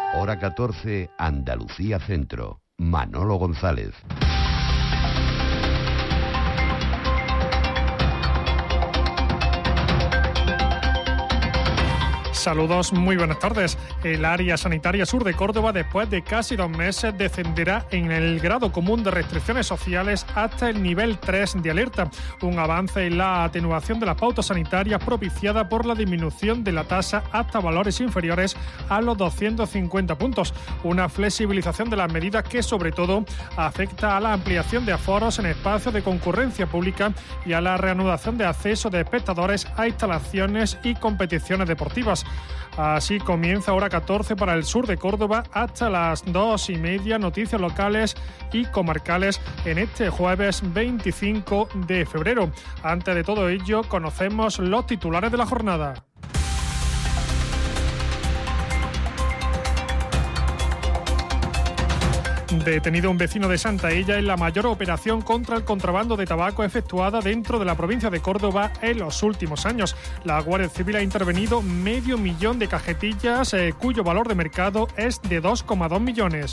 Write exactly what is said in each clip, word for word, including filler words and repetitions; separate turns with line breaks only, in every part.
Hora catorce, Andalucía Centro. Manolo González.
Saludos, muy buenas tardes. El área sanitaria sur de Córdoba, después de casi dos meses, descenderá en el grado común de restricciones sociales hasta el nivel tres de alerta. Un avance en la atenuación de las pautas sanitarias propiciada por la disminución de la tasa hasta valores inferiores a los doscientos cincuenta puntos. Una flexibilización de las medidas que, sobre todo, afecta a la ampliación de aforos en espacios de concurrencia pública y a la reanudación de acceso de espectadores a instalaciones y competiciones deportivas. Así comienza hora catorce para el sur de Córdoba hasta las dos y media. Noticias locales y comarcales en este jueves veinticinco de febrero. Antes de todo ello, conocemos los titulares de la jornada. Detenido un vecino de Santaella en la mayor operación contra el contrabando de tabaco efectuada dentro de la provincia de Córdoba en los últimos años. La Guardia Civil ha intervenido medio millón de cajetillas, eh, cuyo valor de mercado es de dos coma dos millones.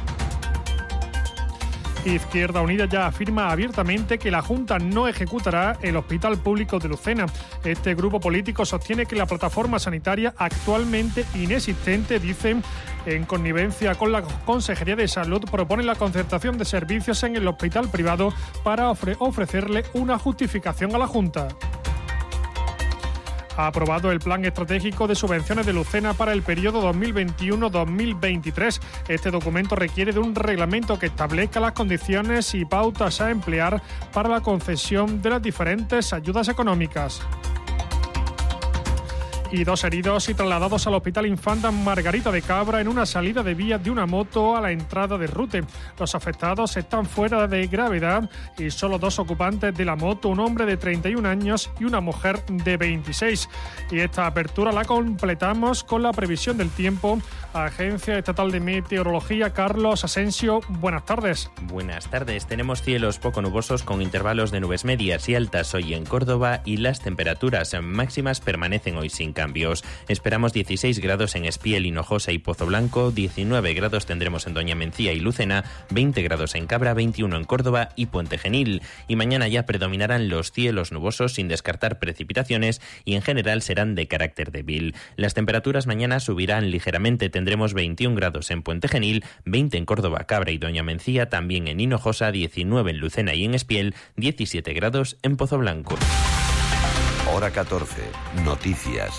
Izquierda Unida ya afirma abiertamente que la Junta no ejecutará el Hospital Público de Lucena. Este grupo político sostiene que la plataforma sanitaria actualmente inexistente, dicen, en connivencia con la Consejería de Salud, propone la concertación de servicios en el hospital privado para ofre- ofrecerle una justificación a la Junta. Ha aprobado el Plan Estratégico de Subvenciones de Lucena para el periodo dos mil veintiuno dos mil veintitrés. Este documento requiere de un reglamento que establezca las condiciones y pautas a emplear para la concesión de las diferentes ayudas económicas. Y dos heridos y trasladados al Hospital Infanta Margarita de Cabra en una salida de vías de una moto a la entrada de Rute. Los afectados están fuera de gravedad y solo dos ocupantes de la moto, un hombre de treinta y un años y una mujer de veintiséis. Y esta apertura la completamos con la previsión del tiempo. Agencia Estatal de Meteorología, Carlos Asensio, buenas tardes.
Buenas tardes. Tenemos cielos poco nubosos con intervalos de nubes medias y altas hoy en Córdoba y las temperaturas máximas permanecen hoy sin cambios. Esperamos dieciséis grados en Espiel, Hinojosa y Pozo Blanco, diecinueve grados tendremos en Doña Mencía y Lucena, veinte grados en Cabra, veintiuno en Córdoba y Puente Genil. Y mañana ya predominarán los cielos nubosos sin descartar precipitaciones y en general serán de carácter débil. Las temperaturas mañana subirán ligeramente, tendremos veintiún grados en Puente Genil, veinte en Córdoba, Cabra y Doña Mencía, también en Hinojosa, diecinueve en Lucena y en Espiel, diecisiete grados en Pozo Blanco.
Hora catorce, noticias.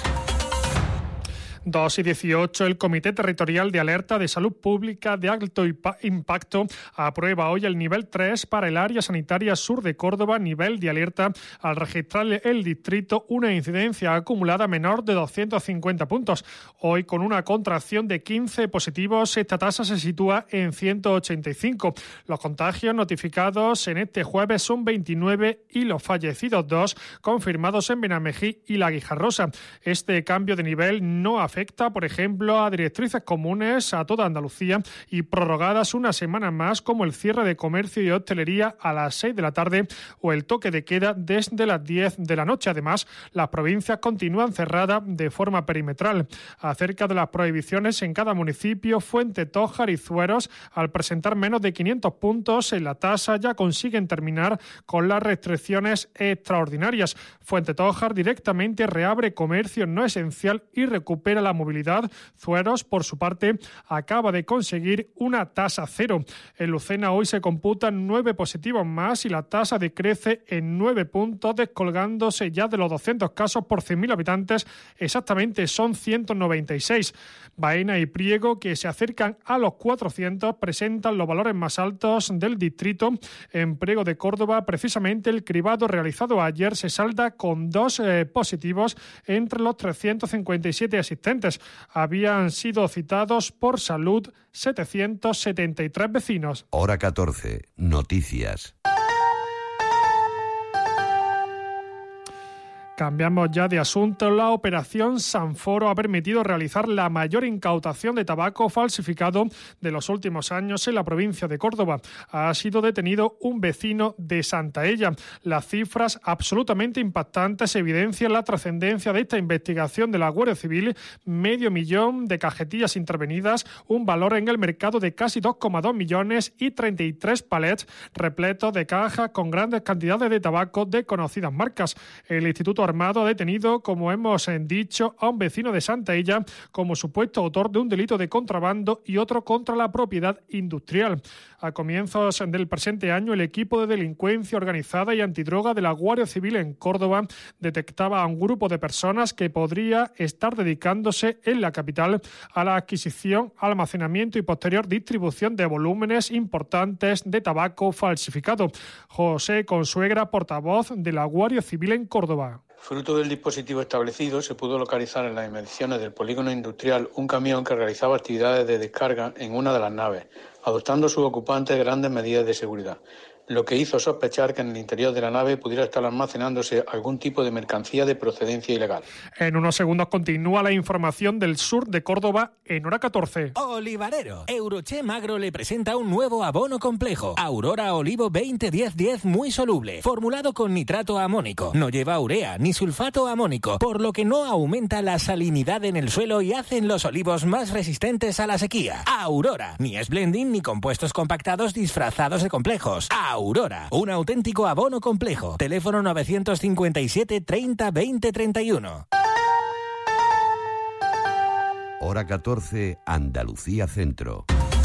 dos y dieciocho, el Comité Territorial de Alerta de Salud Pública de Alto Impacto aprueba hoy el nivel tres para el área sanitaria sur de Córdoba, nivel de alerta, al registrar el distrito una incidencia acumulada menor de doscientos cincuenta puntos. Hoy, con una contracción de quince positivos, esta tasa se sitúa en ciento ochenta y cinco. Los contagios notificados en este jueves son veintinueve y los fallecidos dos, confirmados en Benamejí y La Guijarrosa. Este cambio de nivel no afecta afecta, por ejemplo, a directrices comunes a toda Andalucía y prorrogadas una semana más, como el cierre de comercio y hostelería a las seis de la tarde o el toque de queda desde las diez de la noche. Además, las provincias continúan cerradas de forma perimetral. Acerca de las prohibiciones en cada municipio, Fuentetójar y Zueros, al presentar menos de quinientos puntos en la tasa, ya consiguen terminar con las restricciones extraordinarias. Fuentetójar directamente reabre comercio no esencial y recupera la movilidad. Zueros, por su parte, acaba de conseguir una tasa cero. En Lucena hoy se computan nueve positivos más y la tasa decrece en nueve puntos, descolgándose ya de los doscientos casos por cien mil habitantes. Exactamente son ciento noventa y seis. Baena y Priego, que se acercan a los cuatrocientos, presentan los valores más altos del distrito. En Priego de Córdoba, precisamente el cribado realizado ayer se salda con dos eh, positivos entre los trescientos cincuenta y siete asistentes. Habían sido citados por salud setecientos setenta y tres vecinos.
Hora catorce, noticias.
Cambiamos ya de asunto. La operación Sanforo ha permitido realizar la mayor incautación de tabaco falsificado de los últimos años en la provincia de Córdoba. Ha sido detenido un vecino de Santaella. Las cifras absolutamente impactantes evidencian la trascendencia de esta investigación de la Guardia Civil. Medio millón de cajetillas intervenidas, un valor en el mercado de casi dos coma dos millones y treinta y tres palets repletos de cajas con grandes cantidades de tabaco de conocidas marcas. El Instituto Armado ha detenido, como hemos dicho, a un vecino de Santaella como supuesto autor de un delito de contrabando y otro contra la propiedad industrial. A comienzos del presente año, el equipo de delincuencia organizada y antidroga de la Guardia Civil en Córdoba detectaba a un grupo de personas que podría estar dedicándose en la capital a la adquisición, almacenamiento y posterior distribución de volúmenes importantes de tabaco falsificado. José Consuegra, portavoz de la Guardia Civil en Córdoba.
Fruto del dispositivo establecido, se pudo localizar en las inmediaciones del polígono industrial un camión que realizaba actividades de descarga en una de las naves, adoptando sus ocupantes grandes medidas de seguridad, lo que hizo sospechar que en el interior de la nave pudiera estar almacenándose algún tipo de mercancía de procedencia ilegal.
En unos segundos continúa la información del sur de Córdoba en hora catorce.
Olivarero. Eurochem Agro le presenta un nuevo abono complejo. Aurora Olivo veinte diez diez muy soluble, formulado con nitrato amónico. No lleva urea ni sulfato amónico, por lo que no aumenta la salinidad en el suelo y hacen los olivos más resistentes a la sequía. Aurora. Ni es blending ni compuestos compactados disfrazados de complejos. Aurora, un auténtico abono complejo. Teléfono novecientos cincuenta y siete treinta veinte treinta y uno.
Hora catorce, Andalucía Centro.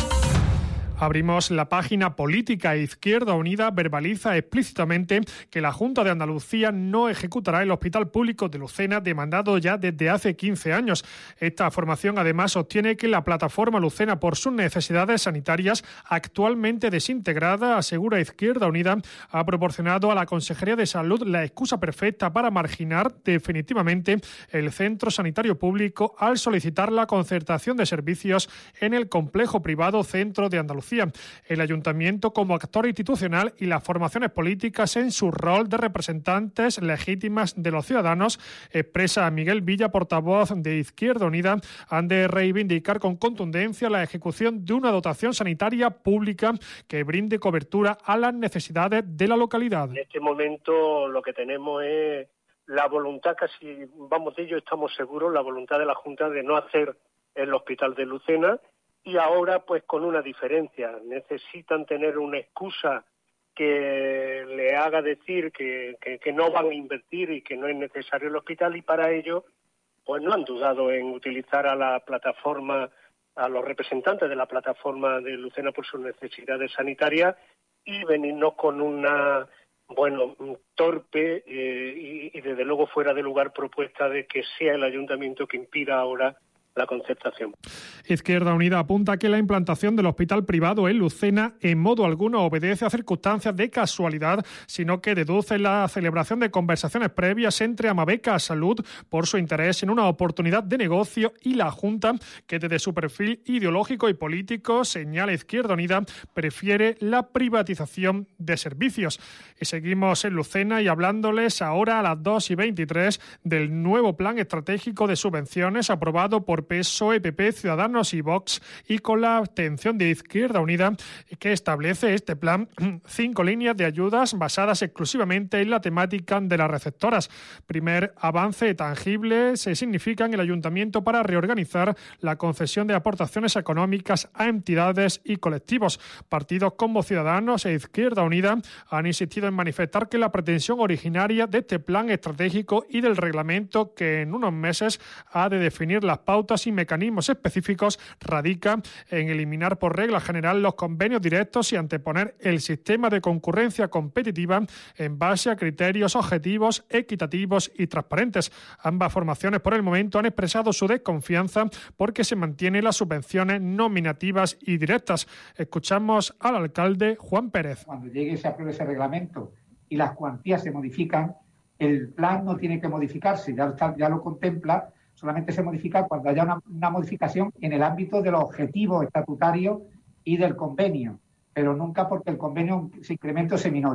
Abrimos la página política. Izquierda Unida verbaliza explícitamente que la Junta de Andalucía no ejecutará el Hospital Público de Lucena, demandado ya desde hace quince años. Esta formación además sostiene que la plataforma Lucena, por sus necesidades sanitarias actualmente desintegrada, asegura Izquierda Unida, ha proporcionado a la Consejería de Salud la excusa perfecta para marginar definitivamente el centro sanitario público al solicitar la concertación de servicios en el complejo privado Centro de Andalucía. El Ayuntamiento, como actor institucional, y las formaciones políticas en su rol de representantes legítimas de los ciudadanos, expresa Miguel Villa, portavoz de Izquierda Unida, han de reivindicar con contundencia la ejecución de una dotación sanitaria pública que brinde cobertura a las necesidades de la localidad.
En este momento lo que tenemos es la voluntad, casi vamos de ello, estamos seguros, la voluntad de la Junta de no hacer el Hospital de Lucena. Y ahora, pues con una diferencia, necesitan tener una excusa que le haga decir que, que, que no van a invertir y que no es necesario el hospital, y para ello, pues no han dudado en utilizar a la plataforma, a los representantes de la plataforma de Lucena por sus necesidades sanitarias y venirnos con una, bueno, torpe eh, y, y desde luego fuera de lugar propuesta de que sea el ayuntamiento que impida ahora la concertación.
Izquierda Unida apunta que la implantación del hospital privado en Lucena en modo alguno obedece a circunstancias de casualidad, sino que deduce la celebración de conversaciones previas entre Amabeca Salud por su interés en una oportunidad de negocio y la Junta, que desde su perfil ideológico y político, señala Izquierda Unida, prefiere la privatización de servicios. Y seguimos en Lucena y hablándoles ahora a las dos y veintitrés del nuevo plan estratégico de subvenciones aprobado por P S O E, P P, Ciudadanos y Vox, y con la abstención de Izquierda Unida, que establece este plan cinco líneas de ayudas basadas exclusivamente en la temática de las receptoras. Primer avance tangible se significa en el Ayuntamiento para reorganizar la concesión de aportaciones económicas a entidades y colectivos. Partidos como Ciudadanos e Izquierda Unida han insistido en manifestar que la pretensión originaria de este plan estratégico y del reglamento, que en unos meses ha de definir las pautas y mecanismos específicos, radica en eliminar por regla general los convenios directos y anteponer el sistema de concurrencia competitiva en base a criterios objetivos, equitativos y transparentes. Ambas formaciones por el momento han expresado su desconfianza porque se mantienen las subvenciones nominativas y directas. Escuchamos al alcalde Juan Pérez.
Cuando llegue y se apruebe ese reglamento y las cuantías se modifican, el plan no tiene que modificarse, ya, está, ya lo contempla. Solamente se modifica cuando haya una, una modificación en el ámbito de los objetivos estatutarios y del convenio, pero nunca porque el convenio se incremente o se minore.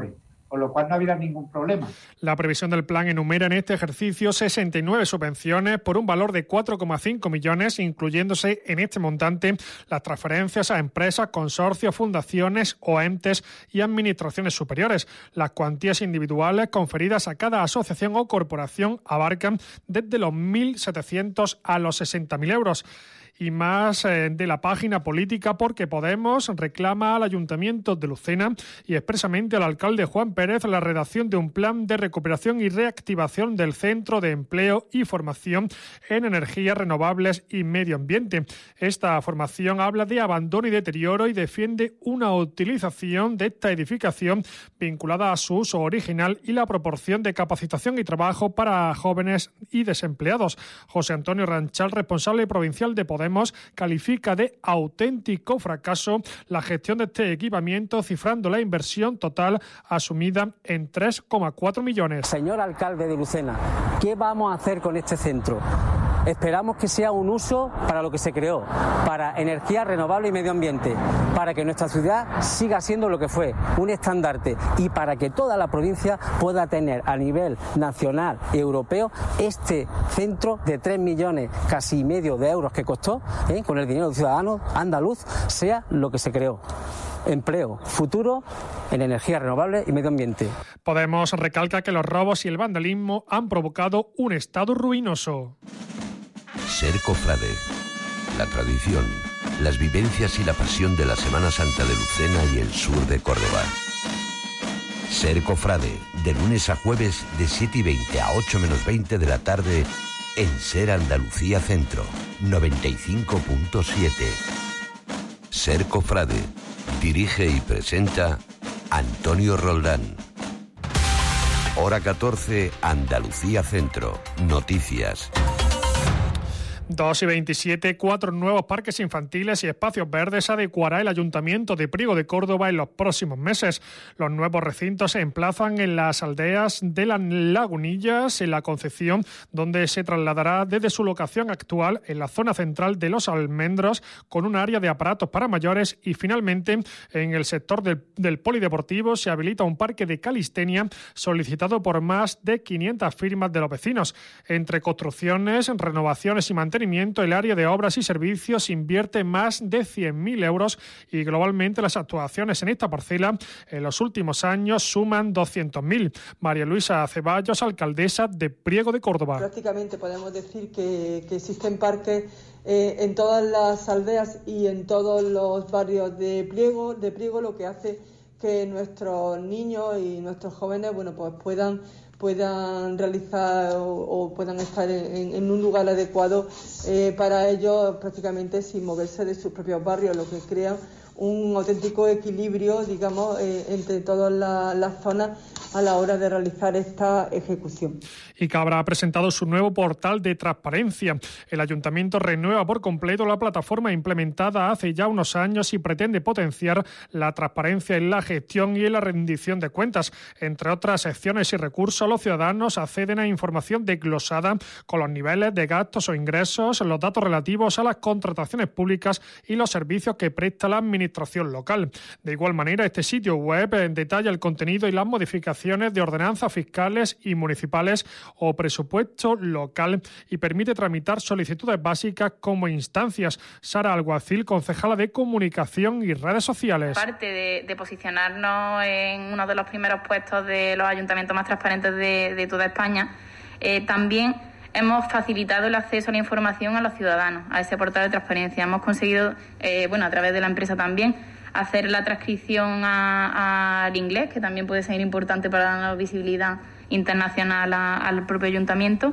con lo cual no había ningún problema.
La previsión del plan enumera en este ejercicio sesenta y nueve subvenciones por un valor de cuatro coma cinco millones, incluyéndose en este montante las transferencias a empresas, consorcios, fundaciones o entes y administraciones superiores. Las cuantías individuales conferidas a cada asociación o corporación abarcan desde los mil setecientos a los sesenta mil euros. Y más eh, de la página política, porque Podemos reclama al Ayuntamiento de Lucena y expresamente al alcalde Juan Pérez la redacción de un plan de recuperación y reactivación del Centro de Empleo y Formación en Energías Renovables y Medio Ambiente. Esta formación habla de abandono y deterioro y defiende una utilización de esta edificación vinculada a su uso original y la proporción de capacitación y trabajo para jóvenes y desempleados. José Antonio Ranchal, responsable provincial de Podemos, califica de auténtico fracaso la gestión de este equipamiento, cifrando la inversión total asumida en tres coma cuatro millones.
Señor alcalde de Lucena, ¿qué vamos a hacer con este centro? Esperamos que sea un uso para lo que se creó, para energía renovable y medio ambiente, para que nuestra ciudad siga siendo lo que fue, un estandarte, y para que toda la provincia pueda tener a nivel nacional y europeo este centro de tres millones casi y medio de euros que costó, ¿eh? con el dinero del ciudadano andaluz, sea lo que se creó. Empleo, futuro en energía renovable y medio ambiente.
Podemos recalca que los robos y el vandalismo han provocado un estado ruinoso.
Ser cofrade, la tradición, las vivencias y la pasión de la Semana Santa de Lucena y el sur de Córdoba. Ser cofrade, de lunes a jueves de siete y veinte a ocho menos veinte de la tarde en Ser Andalucía Centro, noventa y cinco punto siete. Ser cofrade, dirige y presenta Antonio Roldán. Hora catorce, Andalucía Centro, noticias.
dos y veintisiete, cuatro nuevos parques infantiles y espacios verdes adecuará el Ayuntamiento de Priego de Córdoba en los próximos meses. Los nuevos recintos se emplazan en las aldeas de las Lagunillas, en la Concepción, donde se trasladará desde su locación actual en la zona central de Los Almendros, con un área de aparatos para mayores, y finalmente en el sector del, del polideportivo se habilita un parque de calistenia solicitado por más de quinientas firmas de los vecinos. Entre construcciones, renovaciones y mantenimiento, el área de obras y servicios invierte más de cien mil euros y globalmente las actuaciones en esta parcela en los últimos años suman doscientos mil. María Luisa Ceballos, alcaldesa de Priego de Córdoba.
Prácticamente podemos decir que, que existen parques eh, en todas las aldeas y en todos los barrios de Priego, de Priego, lo que hace que nuestros niños y nuestros jóvenes, bueno, pues puedan puedan realizar o, o puedan estar en, en un lugar adecuado eh, para ellos, prácticamente sin moverse de sus propios barrios, lo que crea un auténtico equilibrio, digamos, eh, entre todas la, las zonas a la hora de realizar esta ejecución.
Y Cabra ha presentado su nuevo portal de transparencia. El Ayuntamiento renueva por completo la plataforma implementada hace ya unos años y pretende potenciar la transparencia en la gestión y en la rendición de cuentas. Entre otras secciones y recursos, los ciudadanos acceden a información desglosada con los niveles de gastos o ingresos, los datos relativos a las contrataciones públicas y los servicios que presta la administración local. De igual manera, este sitio web detalla el contenido y las modificaciones de ordenanzas fiscales y municipales o presupuesto local y permite tramitar solicitudes básicas como instancias. Sara Alguacil, concejala de Comunicación y Redes Sociales.
Aparte de, de posicionarnos en uno de los primeros puestos de los ayuntamientos más transparentes de, de toda España, eh, también hemos facilitado el acceso a la información a los ciudadanos, a ese portal de transparencia. Hemos conseguido, eh, bueno, a través de la empresa también, hacer la transcripción al inglés, que también puede ser importante para la visibilidad internacional a, al propio ayuntamiento.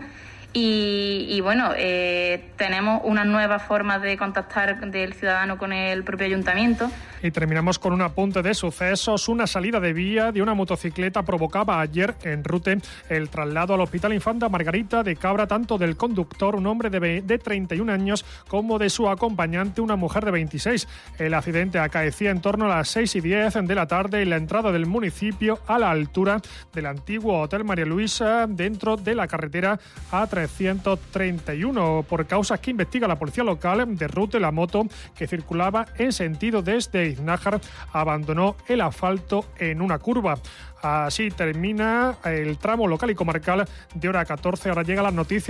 Y, y bueno, eh, tenemos una nueva forma de contactar del ciudadano con el propio ayuntamiento.
Y terminamos con un apunte de sucesos. Una salida de vía de una motocicleta provocaba ayer en Rute el traslado al Hospital Infanta Margarita de Cabra tanto del conductor, un hombre de, de treinta y un años, como de su acompañante, una mujer de veintiséis. El accidente acaecía en torno a las seis y diez de la tarde en la entrada del municipio, a la altura del antiguo Hotel María Luisa, dentro de la carretera A treinta novecientos treinta y uno. Por causas que investiga la policía local de Rute, la moto que circulaba en sentido desde Iznájar abandonó el asfalto en una curva. Así termina el tramo local y comarcal de hora catorce. Ahora llega las noticias.